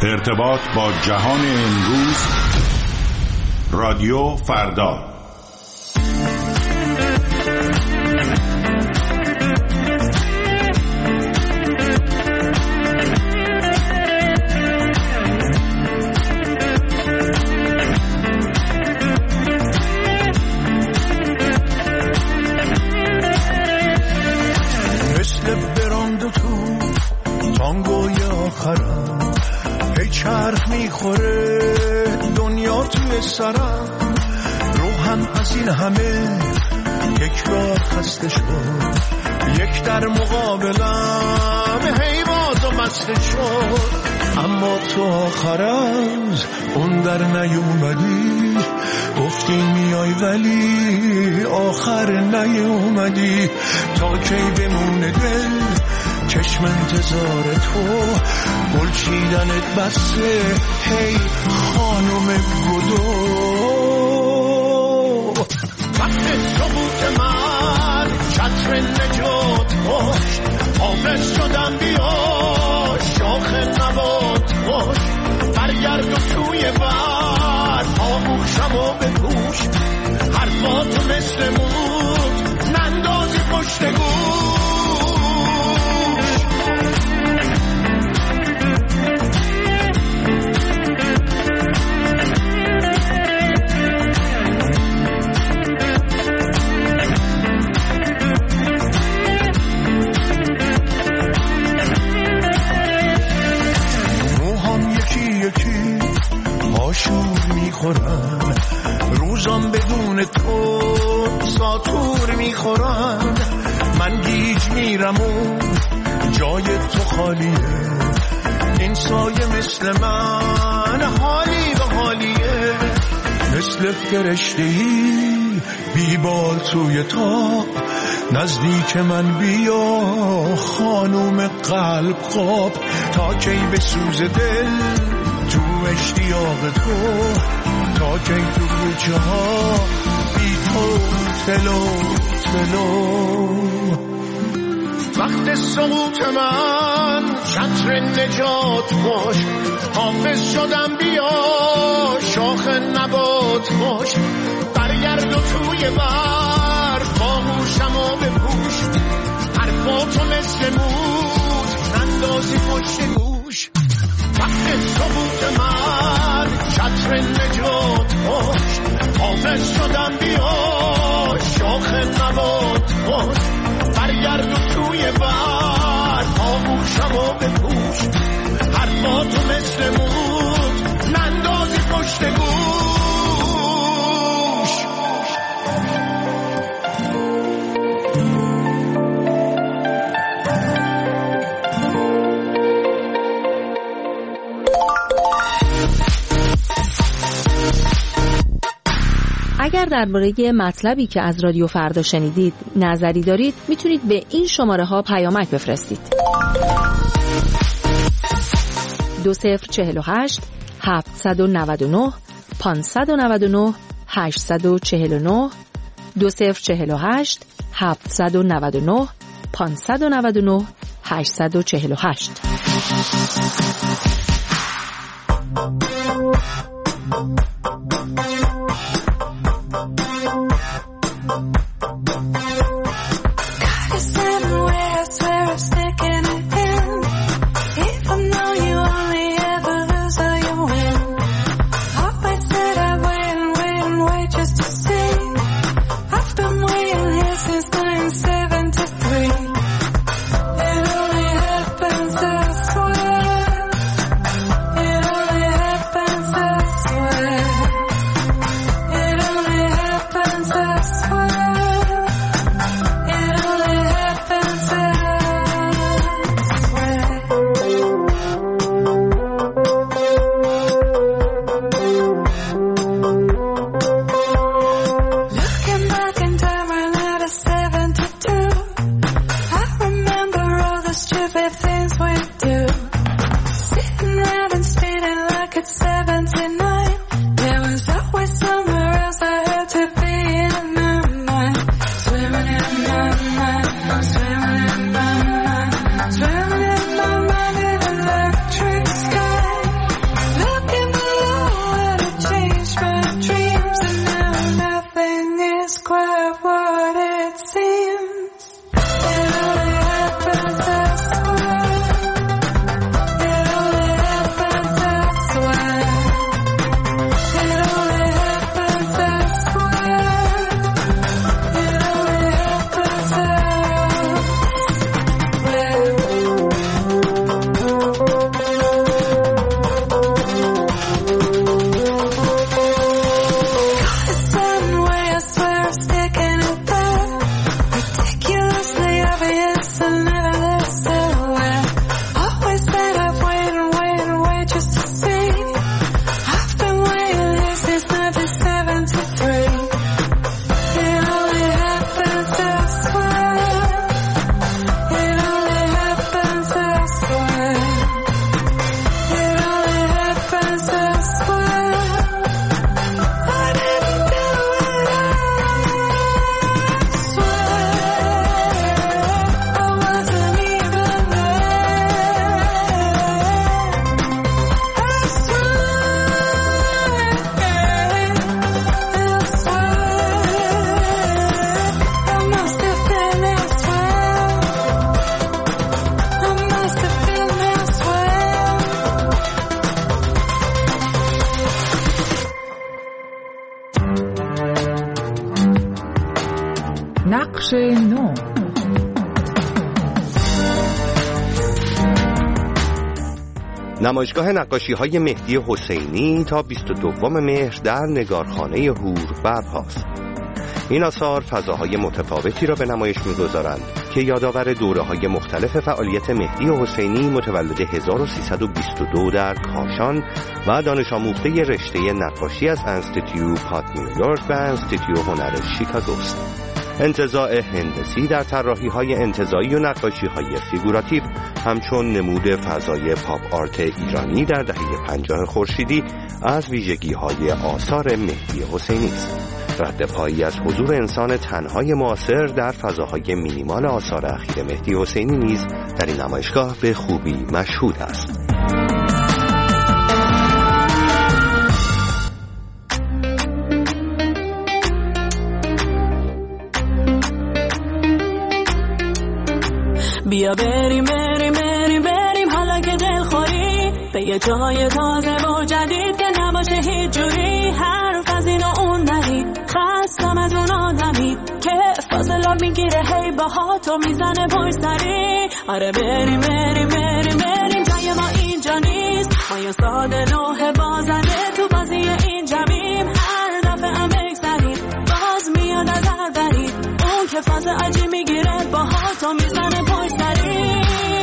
ارتباط با جهان امروز. رادیو فردا. مثل براند تو تانگوی آخرم، هی چرخ میخوره دنیا توی سرم، روحم از این همه تکرار خسته شد، یک در مقابلم هی باز و مسته شد، اما تو آخر از اون در نیومدی، گفتی میای ولی آخر نیومدی، تا کی بمونه دل چشم انتظار تو، گل چیدنت بسه هی خانم گدو، وقت سقوط من چتر نجات باش، حافظ شدم بیا شاخ نبات باش، برگرد و توی بر آغوشم و بپوش، حرفاتو مثل موت نندازی پشت گوش. شور میخورن روزام بدون تو ساتور میخورن، من گیج میرم و جای تو خالیه، این سایه مثل من حالی به حالیه، مثل فرشته‌ای بیبال توی تاب، نزدیک من بیا خانوم قلب خواب، تا کی به سوز دل تو اشتیاق تو، تا کی تو کوچه ها بی تو تلو تلو، وقت سقوط من چتر نجات باش، حافظ شدم بیا شاخ نبات باش، برگرد و توی بر باهوشم و بپوش، حرفاتو مثل موت نندازی پشت گوش، وقت سقوط من چتر نجات باش، حافظ شدم بیا شاخ نبات باش، برگرد و توی بر آغوشم و بپوش، حرفاتو مثل موت نندازی پشت گوش. اگر درباره مطلبی که از رادیو فردا شنیدید نظری دارید، میتونید به این شماره ها پیامک بفرستید: 2048 799 599 849 2048 799 599 848. That's why بخش 9. نمایشگاه نقاشی‌های مهدی حسینی تا 22 مهر در نگارخانه هور برپاست. این آثار فضاهای متفاوتی را به نمایش می‌گذارند که یادآور دوره‌های مختلف فعالیت مهدی حسینی متولد 1322 در کاشان و دانش آموخته رشته نقاشی از انستیتیو پات نیویورک و انستیتیو هنر شیکاگو است. انتزاع هندسی در طراحی‌های انتزاعی و نقاشی‌های فیگوراتیو همچون نمود فضای پاپ آرت ایرانی در دهه 50 خورشیدی از ویژگی‌های آثار مهدی حسینی است. رد پایی از حضور انسان تنهای معاصر در فضاهای مینیمال آثار اخیر مهدی حسینی نیز در این نمایشگاه به خوبی مشهود است. بیا بریم حالا که دلخوری به یه جای تازه و جدید که نباشه هیچ جوری حرف از این و اون نهی. خستم از اون آدمی که فاصله میگیره هی باهاتو میزنه پشت سری. آره بریم جای ما اینجا نیست. ما یه ساده لوح بازنده تو بازی این جمعیم. هر دفعه هم بگذریم باز میاد از هر دری. اون که فاز عجی میگیره باهاتو میزنه پشت سری.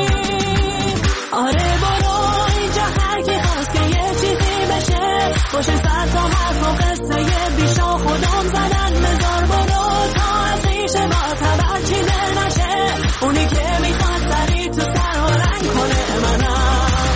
آره برو اینجا هر کی خواست که یه چیزی بشه باشه صد تا حرف و قصه یه بیشا خودم زدن مزار. برو تا از ریشه با تبر چیده نشه. اونی که میخواد سری تو سر و رنگ کنه منم.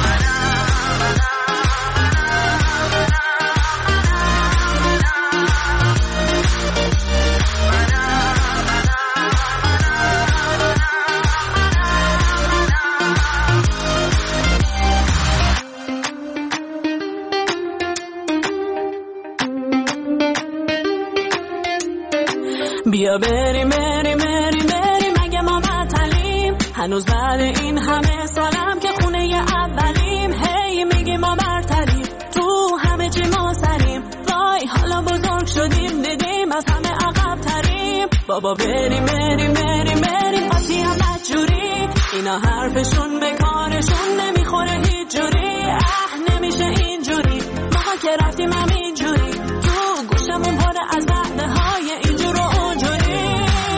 بیا بریم اگه ما معطلیم هنوز بعد این همه سالم که خونه اولیم. هی میگیم ما برتریم تو همه چی ما سریم. وای حالا بزرگ شدیم دیدیم از همه عقب تریم. بابا بریم قاطی هم بدجوری. اینا حرفشون به کارشون نمیخوره هیچ جوری. نمیشه اینجوری ما که رفتیم همینجوری تو گوشمون پره از وعده های اینجور و اونجوری.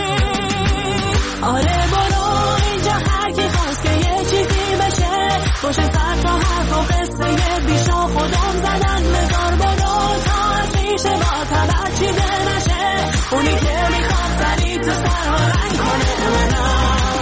آره برو اینجا هر کی خواست که یه چیزی بشه باشه صد تا حرف و قصه یه بیشا خودم زدن مزار. برو تا از ریشه با تبر چیده نشه. اونی که میخواد سری تو سر و رنگ کنه منم.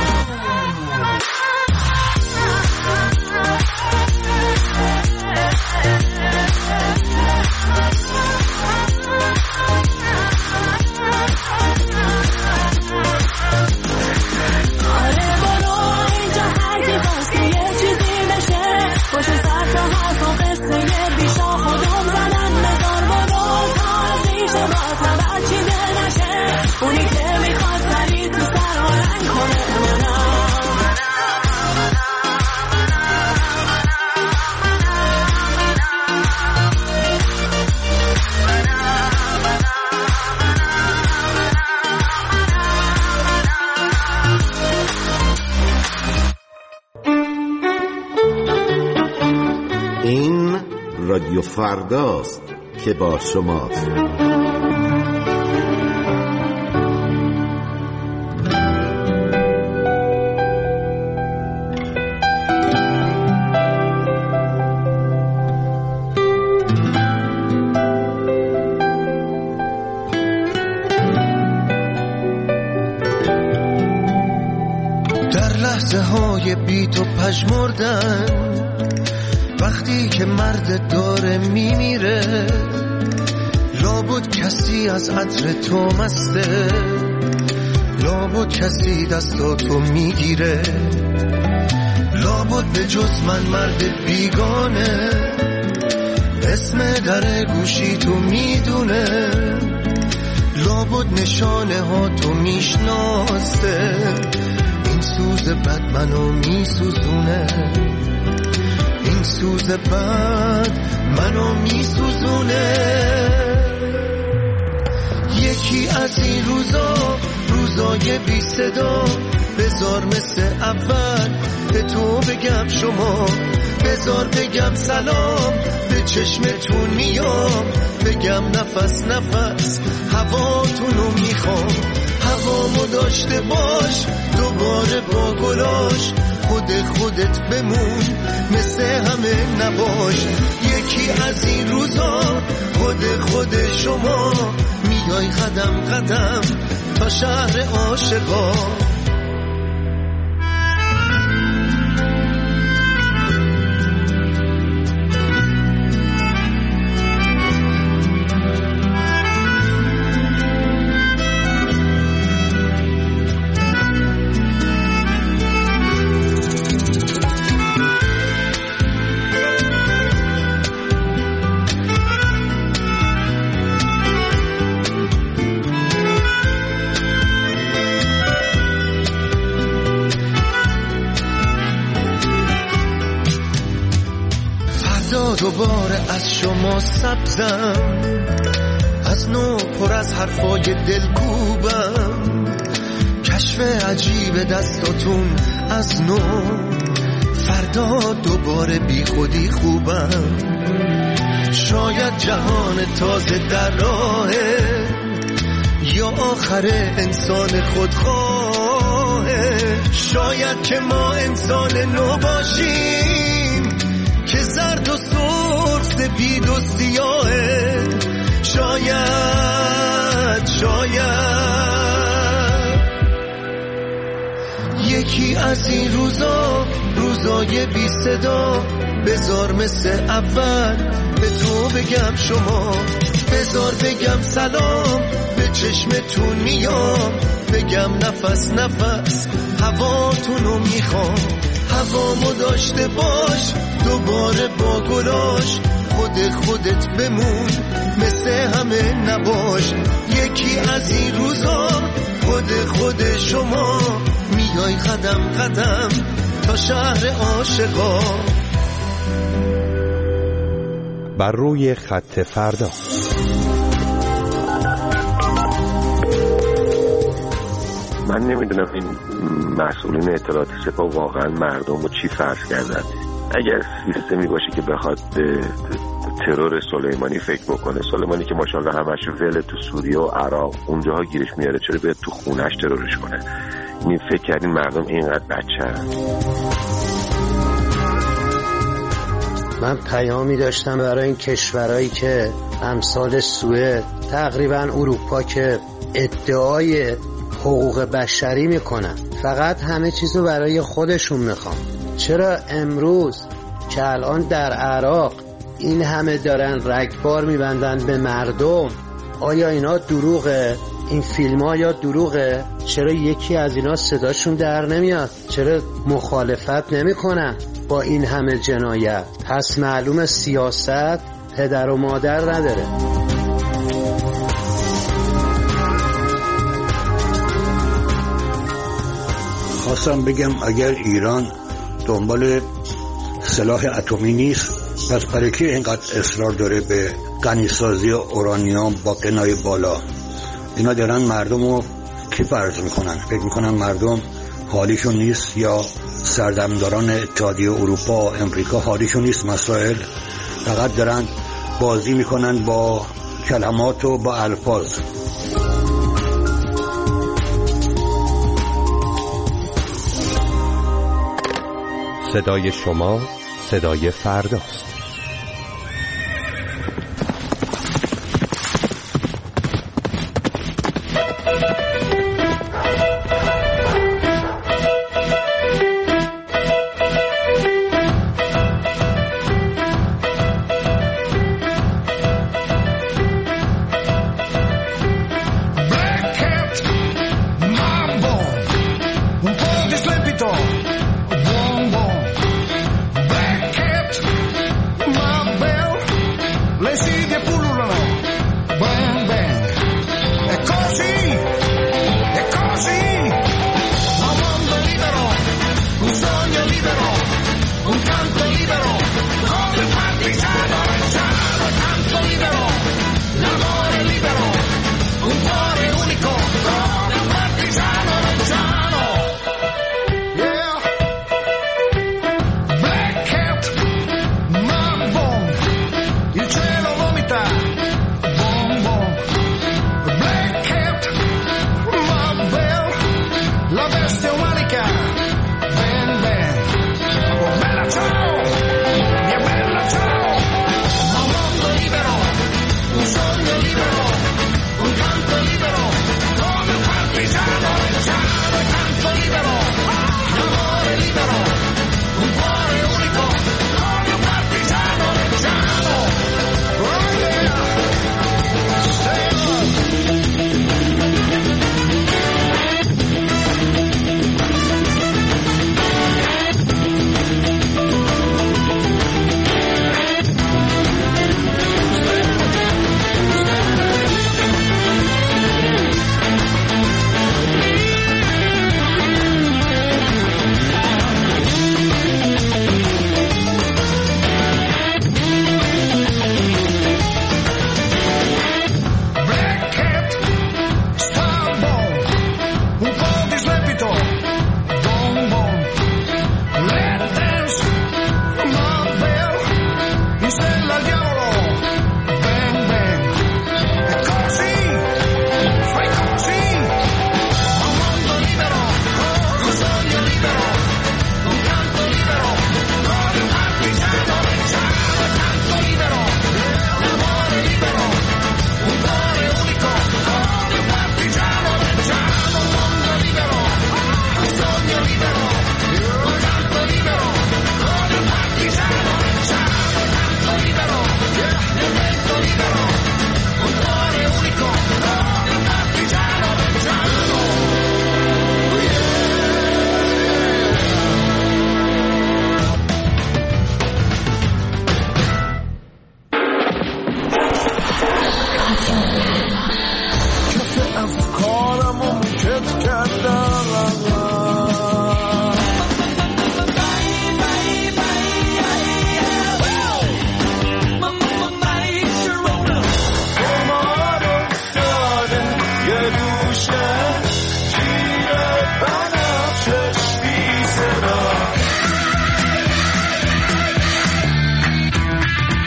این رادیو فرداست که با شماست. در لحظه های بی تو پژمردن وقتی که مرد داره میمیره. لابد کسی از عطر تو مسته. لابد کسی دستاتو میگیره. لابد به جز من مرد بیگانه اسم در گوشی تو میدونه. لابد نشانه ها تو میشناسته. این سوز بد منو میسوزونه. این سوز بد منو میسوزونه. یکی از این روزای بی صدا، بذار مثل اول به تو بگم شما، بذار بگم سلام به چشمتون میام، بگم نفس نفس هواتونو میخوام، هوامو داشته باش دوباره با گلاش، خودت بمون مثل همه نباش، یکی از این روزا خود شما، میای قدم قدم تا شهر عاشقا. دوباره از شما سبزم، از نو پر از حرفای دلکوبم، کشف عجیب دستاتون از نو، فردا دوباره بی خودی خوبم، شاید جهان تازه در راهه یا آخر انسان خودخواهه، شاید که ما انسان نو باشیم که زرد و سرخ سپید و سیاهه، شاید یکی از این روزای بی صدا، بذار مثل اول به تو بگم شما، بذار بگم سلام به چشمتون میام، بگم نفس نفس هواتونو میخوام، هوامو داشته باش دوباره با گلاش، خودت بمون مثل همه نباش، یکی از این روزا خود شما، میای قدم قدم تا شهر عاشقا. بر روی خط فردا. من نمیدونم این مسئولین اطلاعات سپاه واقعا مردم رو چی فرض کردن. اگر سیستمی باشه که بخواد به ترور سلیمانی فکر بکنه، سلیمانی که ماشاءالله همش ول تو سوریه و عراق اونجاها گیرش میاره، چرا بیاد تو خونش ترورش کنه؟ این فکر کردین مردم اینقدر بچه‌ن؟ من پیامی داشتم برای این کشورهایی که امثال سوئد، تقریبا اروپا، که ادعای حقوق بشری میکنن، فقط همه چیزو برای خودشون میخوان. چرا امروز که الان در عراق این همه دارن رگبار میبندن به مردم، آیا اینا دروغه؟ این فیلم ها یا دروغه؟ چرا یکی از اینا صداشون در نمیاد؟ چرا مخالفت نمیکنن با این همه جنایت؟ پس معلوم سیاست پدر و مادر نداره. خواستم بگم اگر ایران دنبال سلاح اتمی نیست، پس برای که اینقدر اصرار داره به غنیسازی اورانیوم با قنای بالا؟ اینا دارن مردم رو کی فرض میکنن؟ فکر میکنن مردم حالیشون نیست، یا سردمداران اتحادیه اروپا و امریکا حالیشون نیست مسائل؟ فقط دارن بازی میکنن با کلمات و با الفاظ. صدای شما صدای فرداست.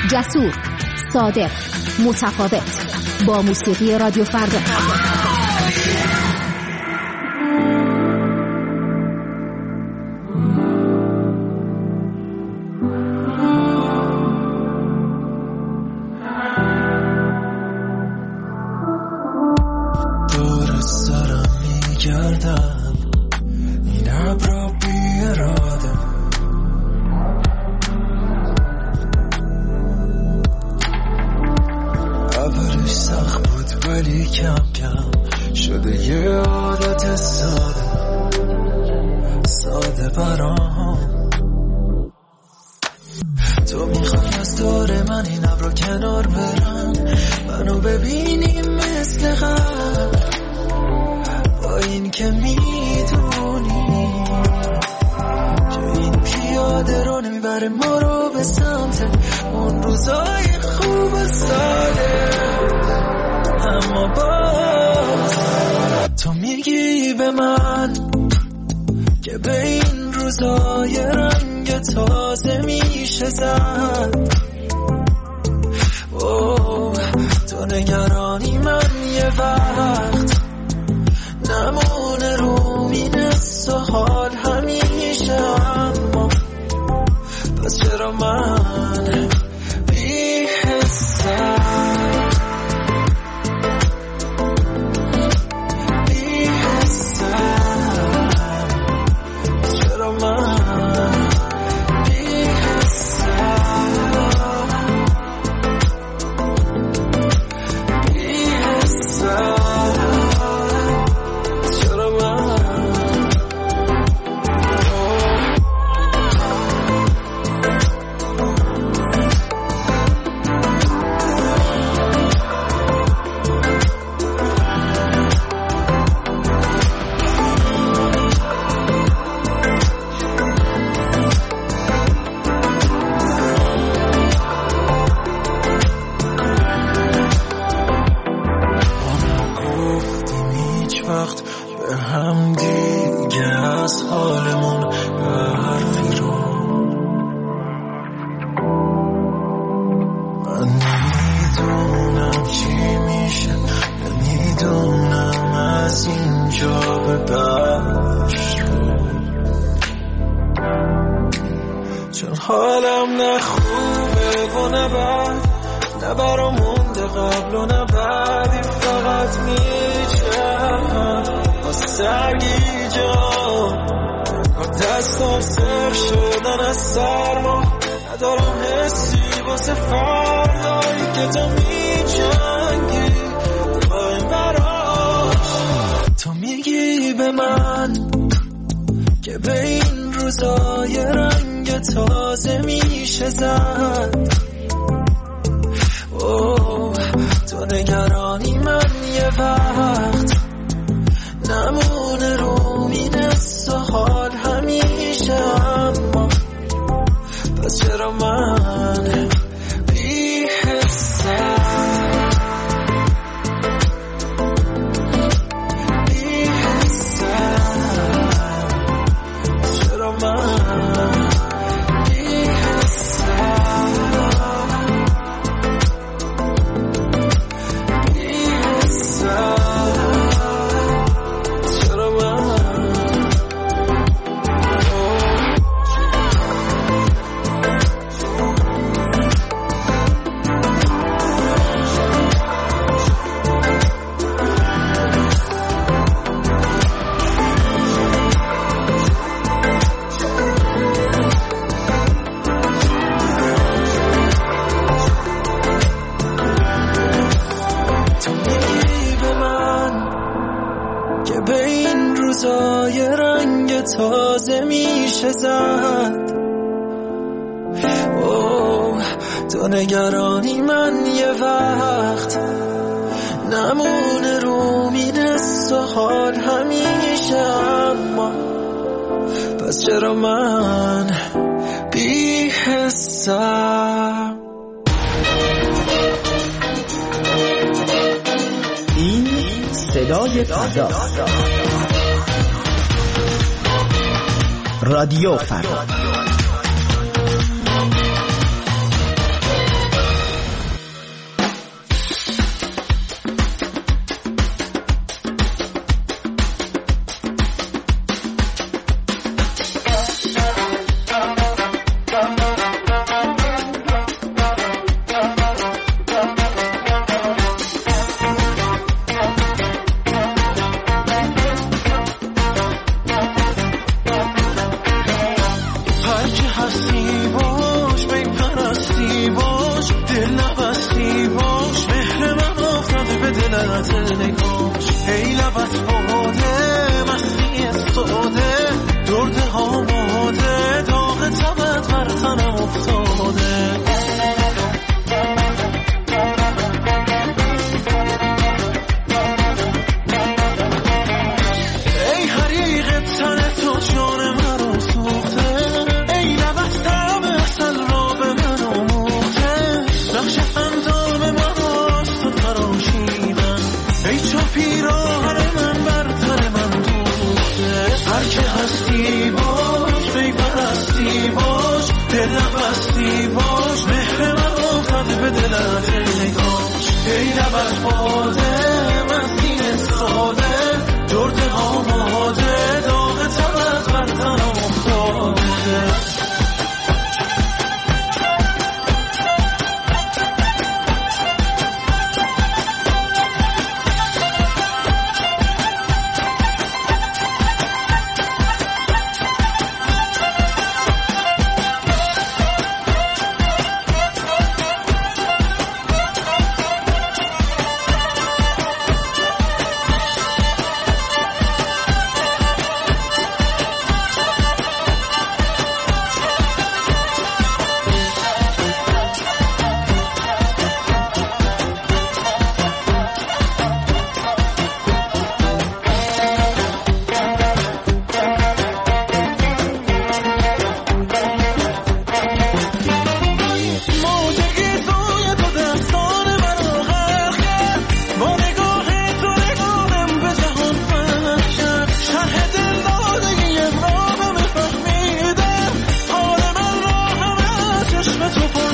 جسور، صادق، متفاوت، با موسیقی رادیو فردا. دور سرم میگردم این ابرا بی اراده، اولش سخت بود ولی کم کم شده یه عادت ساده برام. تو میخوای از دور من این ابرا کنار برم، منو ببینیم مثل قبل، با این که میدونی که این پیاده رو نمیبره ما رو به سمت اون روزای خوب و ساده. اما باز تو میگی به من که به این روزای رنگ تازه میشه زد. تو نگرانی من یه وقت نمونه رو مینست و حال همیشه، اما پس چرا من بی حسم چرا من بی حالم نه خوبه و نه بد، نه برام مونده قبل و نه بعدی، فقط میچرخم با سرگیجان، با دستم سر شدن از سرما، ندارم حسی واسه فردایی که تو میجنگی با این براش. تو میگی به من که به این روزای رنگ تازه میشه زد. تو نگرانی من یه وقت نمونه رو مینست و حال همیشه، اما پس چرا من بی حسم چرا من تازه میشه زد. تو نگرانی من یه وقت نمونه رو مینست و حال همیشه، اما پس چرا من بی حسم. این صدای فردا، رادیو فردا.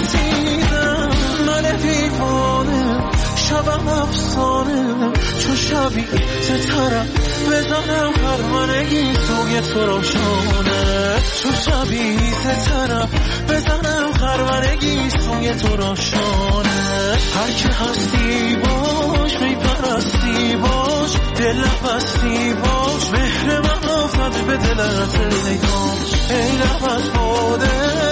رسیدم من دیوانه شبم افسانه چون شبی سترم بزنم خرمنگی سوی تو روشانه چون شبی سترم بزنم خرمنگی سوی تو روشانه هر که هستی باش میپرستی باش دل بستی باش مهر من آفت به دلت ای کاش ای لبت باده